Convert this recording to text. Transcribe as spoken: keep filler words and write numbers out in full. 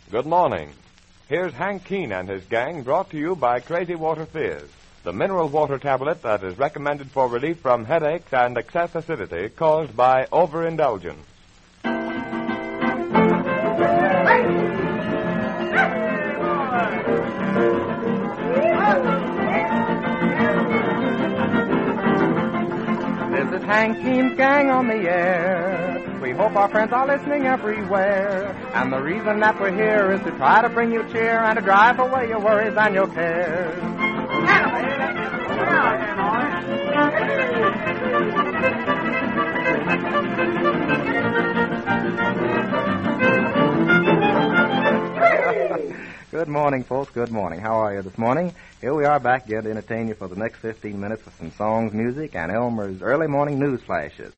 Good morning. Here's Hank Keene and his gang brought to you by Crazy Water Fizz, the mineral water tablet that is recommended for relief from headaches and excess acidity caused by overindulgence. This is Hank Keene's gang on the air. We hope our friends are listening everywhere. And the reason that we're here is to try to bring you cheer and to drive away your worries and your cares. Good morning, folks. Good morning. How are you this morning? Here we are back again to entertain you for the next fifteen minutes with some songs, music, and Elmer's early morning news flashes.